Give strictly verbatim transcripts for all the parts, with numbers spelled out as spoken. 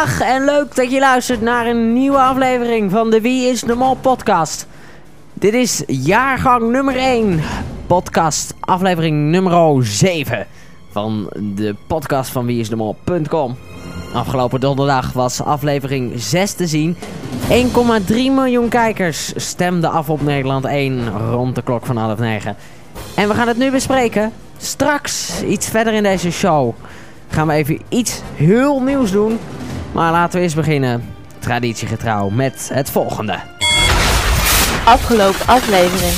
Dag en leuk dat je luistert naar een nieuwe aflevering van de Wie is de Mol podcast. Dit is jaargang nummer één, podcast aflevering nummer zeven van de podcast van wie is de mol punt com. Afgelopen donderdag was aflevering zes te zien. één komma drie miljoen kijkers stemden af op Nederland één rond de klok van half negen. En we gaan het nu bespreken. Straks, iets verder in deze show, gaan we even iets heel nieuws doen. Maar laten we eerst beginnen, traditiegetrouw, met het volgende. Afgelopen aflevering.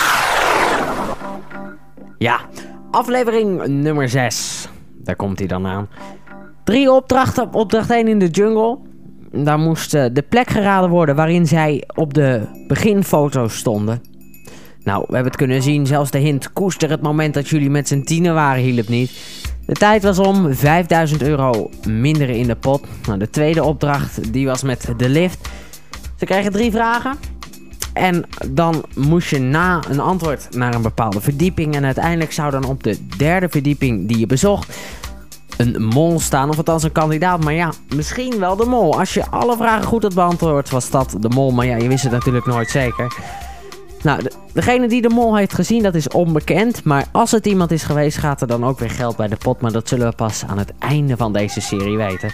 Ja, aflevering nummer zes. Daar komt hij dan aan. Drie opdrachten op opdracht één in de jungle. Daar moest uh, de plek geraden worden waarin zij op de beginfoto's stonden. Nou, we hebben het kunnen zien, zelfs de hint koester het moment dat jullie met z'n tienen waren hielp niet. De tijd was om, vijfduizend euro minder in de pot. Nou, de tweede opdracht, die was met de lift. Ze kregen drie vragen. En dan moest je na een antwoord naar een bepaalde verdieping. En uiteindelijk zou dan op de derde verdieping die je bezocht een mol staan, of althans een kandidaat. Maar ja, misschien wel de mol. Als je alle vragen goed had beantwoord, was dat de mol. Maar ja, je wist het natuurlijk nooit zeker. Nou, de, degene die de mol heeft gezien, dat is onbekend. Maar als het iemand is geweest, gaat er dan ook weer geld bij de pot. Maar dat zullen we pas aan het einde van deze serie weten.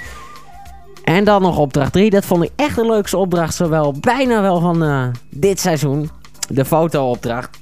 En dan nog opdracht drie. Dat vond ik echt de leukste opdracht. Zowel bijna wel van uh, dit seizoen. De fotoopdracht.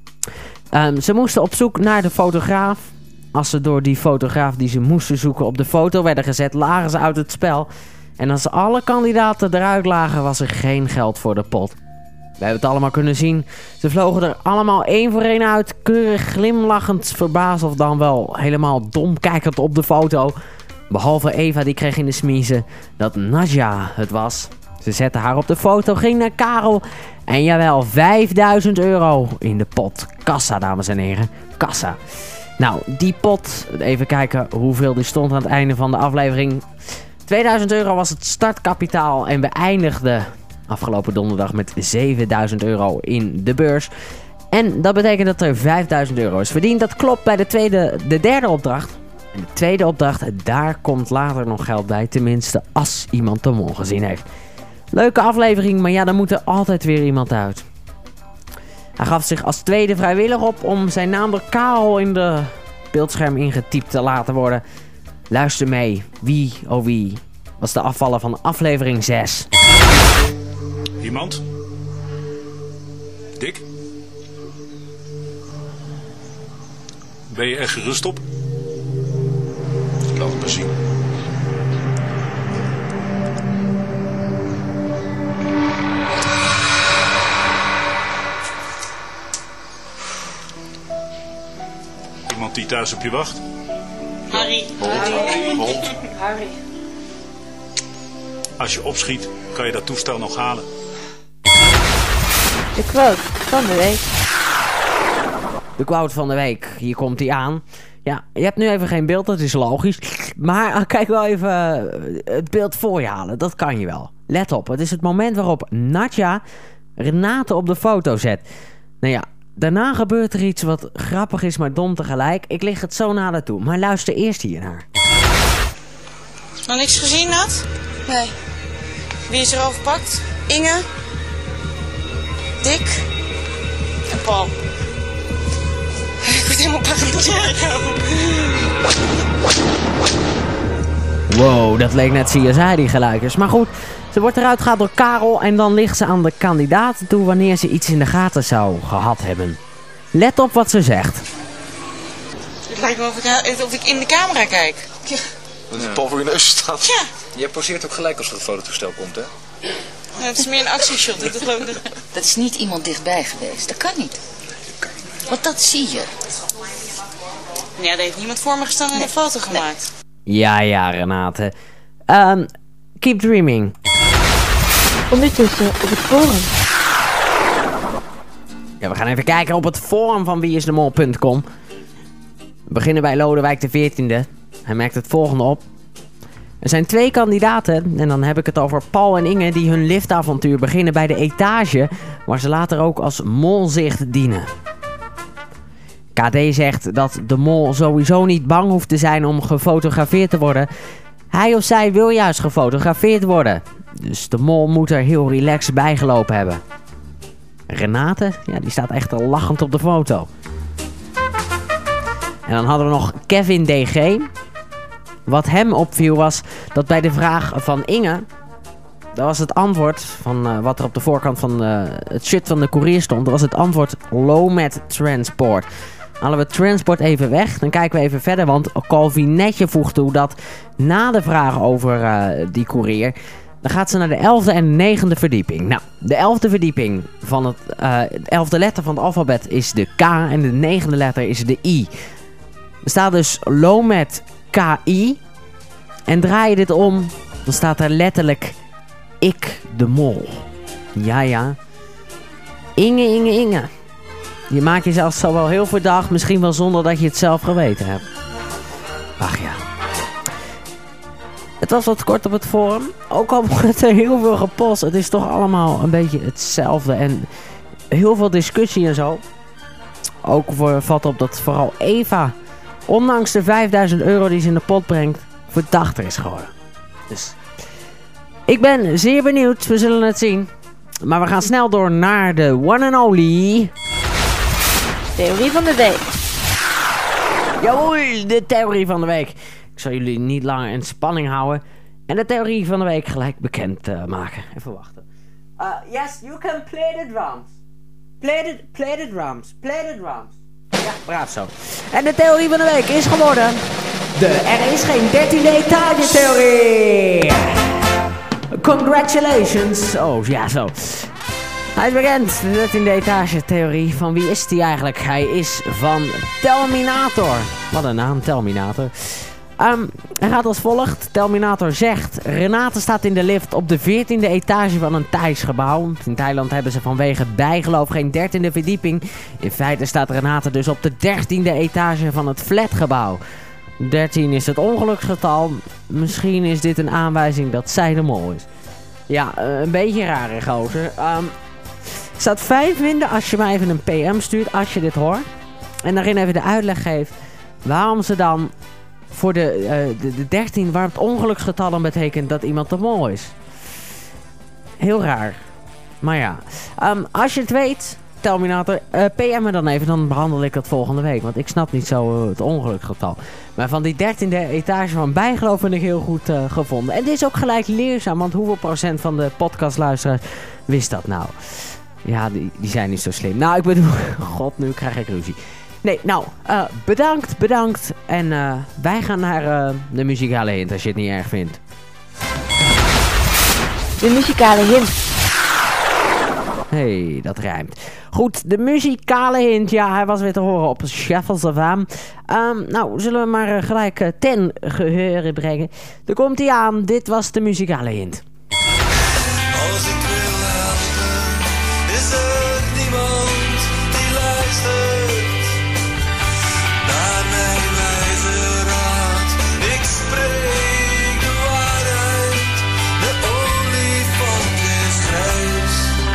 Um, ze moesten op zoek naar de fotograaf. Als ze door die fotograaf die ze moesten zoeken op de foto werden gezet, lagen ze uit het spel. En als alle kandidaten eruit lagen, was er geen geld voor de pot. We hebben het allemaal kunnen zien. Ze vlogen er allemaal één voor één uit. Keurig glimlachend, verbaasd of dan wel helemaal dom kijkend op de foto. Behalve Eva, die kreeg in de smiezen dat Nadja het was. Ze zette haar op de foto, ging naar Karel. En jawel, vijfduizend euro in de pot. Kassa, dames en heren. Kassa. Nou, die pot, even kijken hoeveel die stond aan het einde van de aflevering. tweeduizend euro was het startkapitaal en we eindigden afgelopen donderdag met zevenduizend euro in de beurs. En dat betekent dat er vijfduizend euro is verdiend. Dat klopt bij de, tweede, de derde opdracht. En de tweede opdracht, daar komt later nog geld bij. Tenminste, als iemand de mol gezien heeft. Leuke aflevering, maar ja, dan moet er altijd weer iemand uit. Hij gaf zich als tweede vrijwillig op om zijn naam door Karel in de beeldscherm ingetypt te laten worden. Luister mee, wie oh wie was de afvaller van aflevering zes. Iemand? Dick? Ben je er gerust op? Laat het maar zien. Iemand die thuis op je wacht? Harry. Hond. Harry. Hond. Harry. Als je opschiet, kan je dat toestel nog halen. De quote van de week. De quote van de week, hier komt hij aan. Ja, je hebt nu even geen beeld, dat is logisch. Maar kijk wel even het beeld voor je halen, dat kan je wel. Let op, het is het moment waarop Nadja Renate op de foto zet. Nou ja, daarna gebeurt er iets wat grappig is, maar dom tegelijk. Ik lig het zo nader toe, maar luister eerst hiernaar. Nog niks gezien, Nat? Nee. Wie is er overpakt? Inge, Dick en Paul. Ik word helemaal paranoia. Wow, dat leek net C S I die geluidjes. Maar goed, ze wordt eruit gehaald door Karel en dan ligt ze aan de kandidaten toe wanneer ze iets in de gaten zou gehad hebben. Let op wat ze zegt. Het lijkt me of ik, of ik in de camera kijk. Ja. Dat die Paul voor je neus staat. Ja. Je poseert ook gelijk als er een fototoestel komt, hè? Ja, het is meer een actieshot. Dat, geloof ik. Dat is niet iemand dichtbij geweest. Dat kan niet. Want dat zie je. Ja, er heeft niemand voor me gestaan en een foto gemaakt. Ja, ja, Renate. Um, keep dreaming. Ondertussen op het forum. Ja, we gaan even kijken op het forum van wie is de mol punt com. We beginnen bij Lodewijk de veertiende. Hij merkt het volgende op. Er zijn twee kandidaten, en dan heb ik het over Paul en Inge, die hun liftavontuur beginnen bij de etage, waar ze later ook als molzicht dienen. K D zegt dat de mol sowieso niet bang hoeft te zijn om gefotografeerd te worden. Hij of zij wil juist gefotografeerd worden. Dus de mol moet er heel relaxed bijgelopen hebben. Renate, ja, die staat echt lachend op de foto. En dan hadden we nog Kevin D G. Wat hem opviel was dat bij de vraag van Inge... Dat was het antwoord van uh, wat er op de voorkant van uh, het shirt van de koerier stond. Dat was het antwoord Lomet Transport. Halen we transport even weg. Dan kijken we even verder. Want Calvinetje voegt toe dat na de vraag over uh, die koerier... Dan gaat ze naar de elfde en negende verdieping. Nou, de elfde verdieping van het... Uh, de elfde letter van het alfabet is de K. En de negende letter is de I. Er staat dus Lomet K I. En draai je dit om... Dan staat er letterlijk... Ik de mol. Ja, ja. Inge, Inge, Inge. Je maakt jezelf zo wel heel verdacht. Misschien wel zonder dat je het zelf geweten hebt. Ach ja. Het was wat kort op het forum. Ook al wordt er heel veel gepost. Het is toch allemaal een beetje hetzelfde. En heel veel discussie en zo. Ook voor, valt op dat vooral Eva... ondanks de vijfduizend euro die ze in de pot brengt... verdachter is geworden. Dus... Ik ben zeer benieuwd, we zullen het zien. Maar we gaan snel door naar de one and only... Theorie van de week. Jawohl, de theorie van de week. Ik zal jullie niet langer in spanning houden. En de theorie van de week gelijk bekend uh, maken. Even wachten. Uh, yes, you can play the drums. Play the, play the drums. Play the drums. Ja, braaf zo. En de theorie van de week is geworden... De er is geen dertiende etage theorie. Congratulations. Oh, ja zo. Hij is bekend, de dertiende etage theorie. Van wie is die eigenlijk? Hij is van Telminator. Wat een naam, Telminator. Um, hij gaat als volgt. Telminator zegt... Renate staat in de lift op de veertiende etage van een Thais gebouw. In Thailand hebben ze vanwege bijgeloof geen dertiende verdieping. In feite staat Renate dus op de dertiende etage van het flatgebouw. dertien is het ongeluksgetal. Misschien is dit een aanwijzing dat zij de mol is. Ja, uh, een beetje raar, hè, gozer. Um, ik zou het fijn vinden als je mij even een P M stuurt als je dit hoort. En daarin even de uitleg geeft waarom ze dan voor de, uh, de, de dertien, waar het ongeluksgetal dan betekent dat iemand de mol is. Heel raar. Maar ja, um, als je het weet... Telminator, uh, P M me dan even, dan behandel ik dat volgende week. Want ik snap niet zo uh, het ongelukgetal. Maar van die dertiende etage van bijgeloof vind ik heel goed uh, gevonden. En dit is ook gelijk leerzaam, want hoeveel procent van de podcastluisteraars wist dat nou? Ja, die, die zijn niet zo slim. Nou, ik bedoel, god, nu krijg ik ruzie. Nee, nou, uh, bedankt, bedankt. En uh, wij gaan naar uh, de muzikale hint, als je het niet erg vindt. De muzikale hint. Hey, dat rijmt. Goed, de muzikale hint. Ja, hij was weer te horen op Shuffles of Am. Um, nou, zullen we maar uh, gelijk uh, ten geheuren brengen. Er komt hij aan. Dit was de muzikale hint. Als ik wil helpen, is er niemand die luistert naar mijn wijze raad. Ik spreek de waarheid, de olifant is grijs.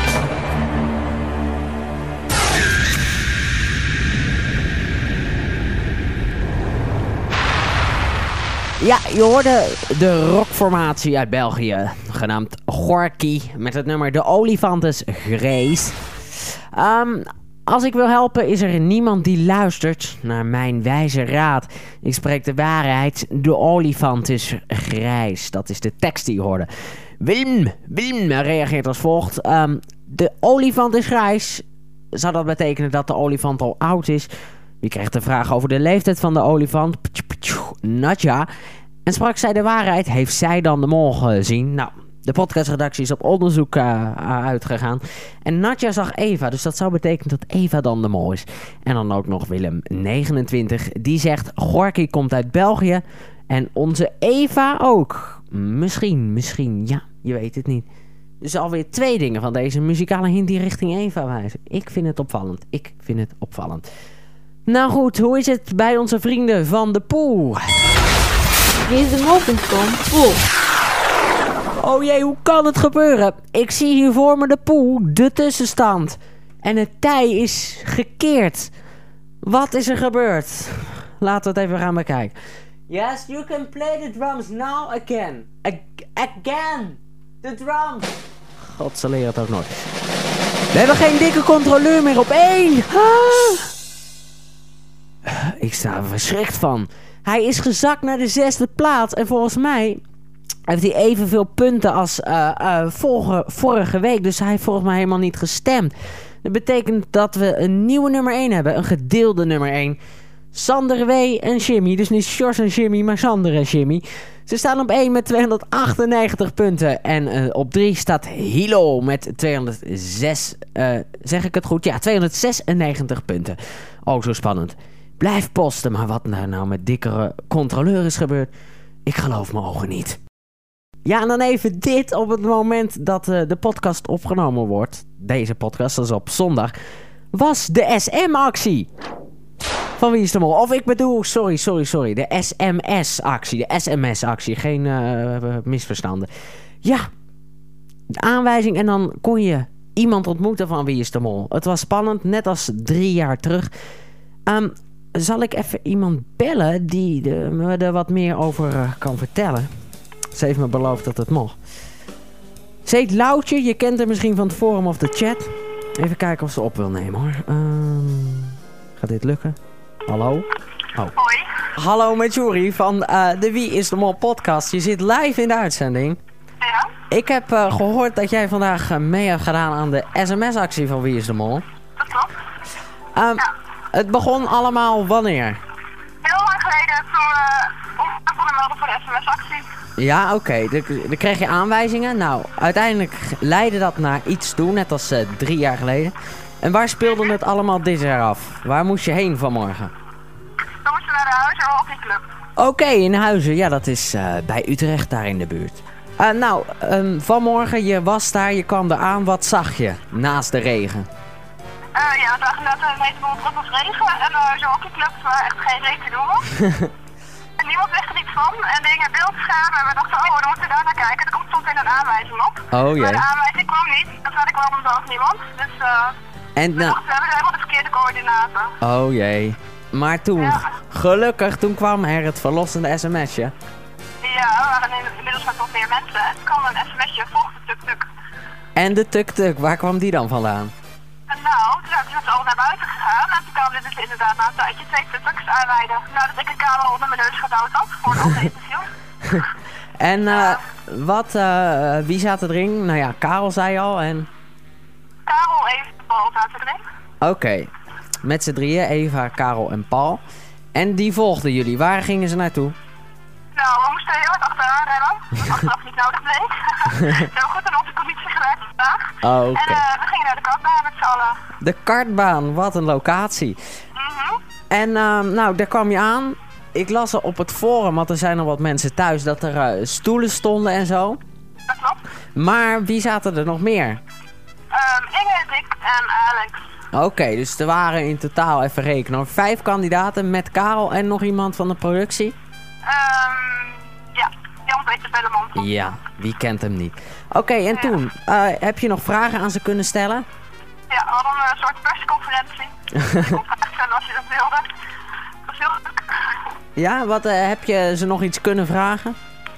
Ja, je hoorde de rockformatie uit België, genaamd Gorky, met het nummer De Olifant is Grijs. Um, als ik wil helpen, is er niemand die luistert naar mijn wijze raad. Ik spreek de waarheid, de olifant is grijs. Dat is de tekst die je hoorde. Willem, Willem reageert als volgt. Um, de olifant is grijs. Zou dat betekenen dat de olifant al oud is? Wie kreeg de vraag over de leeftijd van de olifant? Nadja. En sprak zij de waarheid? Heeft zij dan de mol gezien? Nou, de podcastredactie is op onderzoek uh, uitgegaan. En Nadja zag Eva, dus dat zou betekenen dat Eva dan de mol is. En dan ook nog Willem, negenentwintig. Die zegt, Gorky komt uit België. En onze Eva ook. Misschien, misschien, ja, je weet het niet. Dus alweer twee dingen van deze muzikale hint die richting Eva wijzen. Ik vind het opvallend. Ik vind het opvallend. Nou goed, hoe is het bij onze vrienden van de pool? Wie is de mol punt com? Pool. Oh jee, hoe kan het gebeuren? Ik zie hier voor me de pool, de tussenstand. En het tij is gekeerd. Wat is er gebeurd? Laten we het even gaan bekijken. Yes, you can play the drums now again. Ag- again. The drums. God, ze leren het ook nooit. We hebben geen dikke controleur meer op één. Ah. Ik sta er verschrikt van. Hij is gezakt naar de zesde plaats. En volgens mij heeft hij evenveel punten als uh, uh, vorige, vorige week. Dus hij heeft volgens mij helemaal niet gestemd. Dat betekent dat we een nieuwe nummer één hebben. Een gedeelde nummer één. Sander W. en Jimmy. Dus niet Sjors en Jimmy, maar Sander en Jimmy. Ze staan op één met tweehonderdachtennegentig punten. En uh, op drie staat Hilo met tweehonderdzes. Uh, zeg ik het goed? Ja, tweehonderdzesennegentig punten. Ook zo spannend. Blijf posten, maar wat nou, nou met dikkere controleur is gebeurd, ik geloof mijn ogen niet. Ja, en dan even dit op het moment dat uh, de podcast opgenomen wordt. Deze podcast, dat is op zondag. Was de S M-actie. Van Wie is de Mol? Of ik bedoel, sorry, sorry, sorry. De S M S-actie. De S M S-actie. Geen uh, misverstanden. Ja. De aanwijzing en dan kon je iemand ontmoeten van Wie is de Mol. Het was spannend, net als drie jaar terug. Um, zal ik even iemand bellen die de, me er wat meer over uh, kan vertellen? Ze heeft me beloofd dat het mocht. Ze heet Loutje. Je kent haar misschien van het forum of de chat. Even kijken of ze op wil nemen hoor. Um, gaat dit lukken? Hallo? Oh. Hoi. Hallo met Juri van uh, de Wie is de Mol podcast. Je zit live in de uitzending. Ja? Ik heb uh, gehoord dat jij vandaag uh, mee hebt gedaan aan de S M S-actie van Wie is de Mol. Dat klopt. Um, Ja. Het begon allemaal wanneer? Heel lang geleden toen we ons aan konden melden voor de S M S-actie. Ja, oké. Okay. Dan, dan kreeg je aanwijzingen. Nou, uiteindelijk leidde dat naar iets toe, net als uh, drie jaar geleden. En waar speelde het allemaal dit jaar af? Waar moest je heen vanmorgen? We moesten naar de Huizen Hockeyclub. Oké, okay, in Huizen. Ja, dat is uh, bij Utrecht, daar in de buurt. Uh, nou, um, vanmorgen, je was daar, je kwam eraan. Wat zag je naast de regen? Uh, ja, we zagen net een heleboel druppels regen en de Huizen Hockeyclub waar echt geen reet te doen was. En niemand wist er iets van en dingen beeldschermen en we dachten, oh, dan moeten we daar naar kijken. Er komt soms in een aanwijzing op. Oh jee. Maar de aanwijzing kwam niet, dat had ik wel omdat ook niemand. Dus uh, en, we nou... dachten, we hebben helemaal de verkeerde coördinaten. Oh jee. Maar toen, Ja. gelukkig, toen kwam er het verlossende sms'je. Ja, we waren in- inmiddels met wat meer mensen. En toen kwam een sms'je, volg de tuk-tuk. En de tuk-tuk, waar kwam die dan vandaan? En nou, toen zijn we al naar buiten gegaan en toen kwamen er dus inderdaad na een tijdje twee tuk-tuks aanrijden. Nadat ik een kabel onder mijn neus gedouwd had voor een ander interview. En uh, wat, uh, wie zat erin? Nou ja, Karel zei al en... Karel, even de bal zaten erin. Oké, okay. Met z'n drieën, Eva, Karel en Paul. En die volgden jullie, waar gingen ze naartoe? Nou, we moesten heel hard achteraan rennen, wat achteraf niet nodig bleek. We hebben goed aan onze conditie gewerkt vandaag. Oh, oké. En uh, we gingen naar de kartbaan met z'n allen. De kartbaan, wat een locatie. Mhm. En uh, nou, daar kwam je aan. Ik las er op het forum, want er zijn nog wat mensen thuis, dat er uh, stoelen stonden en zo. Dat klopt. Maar wie zaten er nog meer? Um, Inge, Dick en Alex. Oké, okay, dus er waren in totaal, even rekenen hoor, vijf kandidaten met Karel en nog iemand van de productie? Um, ja, Jan-Peter Bellemont. Ja, wie kent hem niet? Oké, okay, en Ja. toen, uh, heb je nog vragen aan ze kunnen stellen? Ja, we hadden een soort persconferentie. Je kon vragen stellen als je dat wilde. Dat was heel leuk. Ja, wat, uh, heb je ze nog iets kunnen vragen?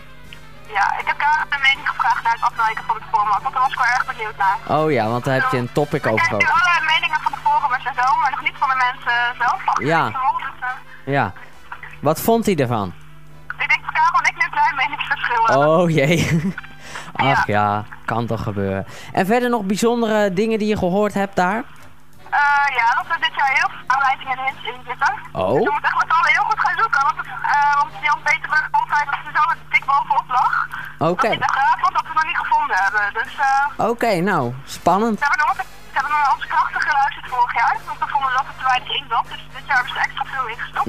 Ja, ik heb daar een mening gevraagd naar het afwijken van het format, want daar was ik wel erg benieuwd naar. Oh ja, want daar heb je een topic Ik over kijk nu gehad. alle meningen van de forumers en zo, maar nog niet van de mensen zelf. Van Ja. de mol, dus, uh, Ja. Wat vond hij ervan? ik denk dat Karel en ik nu een klein meningsverschil hebben. Oh jee. Ach ja, kan toch gebeuren. En verder nog bijzondere dingen die je gehoord hebt daar? Uh, ja, dat er dit jaar heel veel aanwijzingen en hints in zitten. Oh. Dus we moeten echt met z'n allen heel goed gaan zoeken, want, het, uh, want Jan Peter Bergman zei dat ze zo dik bovenop lag. Oké. Dat hij de graaf was dat we nog niet gevonden hebben. Dus uh, Oké, okay, nou, spannend. ze hebben, nog, ze hebben naar onze krachten geluisterd vorig jaar, want we vonden dat er te weinig in zat. Dus dit jaar hebben ze er extra veel in gestopt.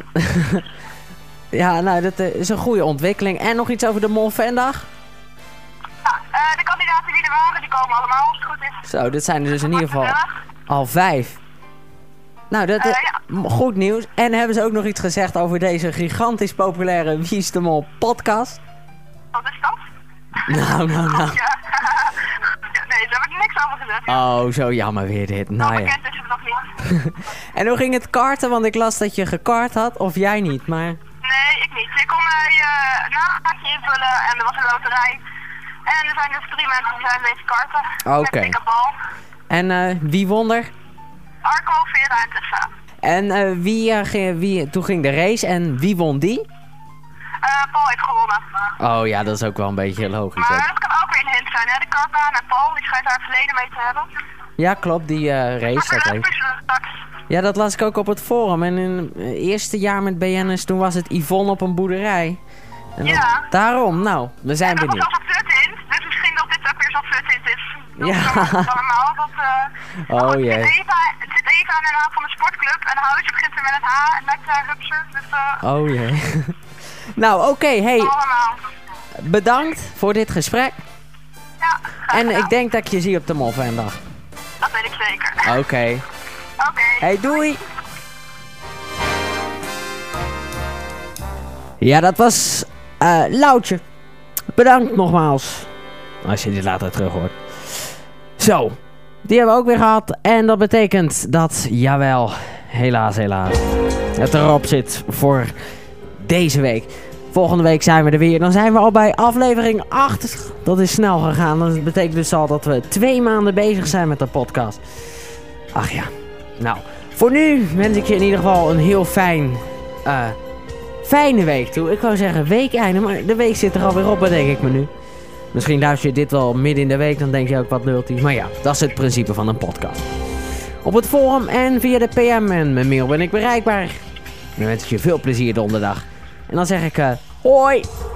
Ja, nou, dat uh, is een goede ontwikkeling. En nog iets over de Molvendag? Ja, uh, de kandidaten die er waren, die komen allemaal als het goed is. Zo, dit zijn er dus in ieder geval al vijf. Nou, dat Uh, is ja. goed nieuws. En hebben ze ook nog iets gezegd over deze gigantisch populaire Wie is de Mol podcast? Wat is dat? Nou, nou, nou. Ja. Nee, daar heb ik niks over gezegd. Oh, zo jammer weer dit. Nou, Nou ja. bekend is het nog niet. En hoe ging het karten? Want ik las dat je gekart had. Of jij niet, maar... Nee, ik niet. Ik kon uh, naamkaartje invullen en er was een loterij. En er zijn dus drie mensen die zijn deze karten. Oké. Met dikke bal. En uh, wie won er? Arco, Vera en Tessa. En uh, wie, uh, ging, wie, toen ging de race en wie won die? Uh, Paul heeft gewonnen. Oh ja, dat is ook wel een beetje logisch. Maar Ook. dat kan ook weer een hint zijn, hè? De kartbaan en Paul, die schijnt daar het verleden mee te hebben. Ja, klopt, die uh, race. Maar Dat leuk heeft. puzzelen straks. Ja, dat las ik ook op het forum. En in het eerste jaar met B N S, toen was het Yvonne op een boerderij. En dat- Ja. Daarom, nou, we zijn En dat was benieuwd. zelfs een fut-in, dus misschien dat dit ook weer zo'n fut-in is. Dat Ja. is allemaal, dat, uh, Oh, maar goed, jee. Het zit Eva, het zit Eva aan de naam van de sportclub en Huisje begint er met een H en Nectar Rupser, dus uh, Oh jee. Nou, oké, okay, hey, allemaal. bedankt voor dit gesprek. Ja, graag En gedaan. ik denk dat ik je zie op de Moffendag. Dat weet ik zeker. Oké. Oké. Hey, doei! Ja, dat was uh, Loutje. Bedankt nogmaals. Als je dit later terug hoort. Zo, die hebben we ook weer gehad. En dat betekent dat, jawel, helaas, helaas, het erop zit voor deze week. Volgende week zijn we er weer. Dan zijn we al bij aflevering acht. Dat is snel gegaan. Dat betekent dus al dat we twee maanden bezig zijn met de podcast. Ach ja. Nou, voor nu wens ik je in ieder geval een heel fijn, uh, fijne week toe. Ik wou zeggen weekeinde, maar de week zit er alweer op, bedenk ik me nu. Misschien luister je dit wel midden in de week, dan denk je ook wat lult hij. Maar ja, dat is het principe van een podcast. Op het forum en via de P M en mijn mail ben ik bereikbaar. Dan wens ik je veel plezier donderdag. En dan zeg ik, uh, hoi!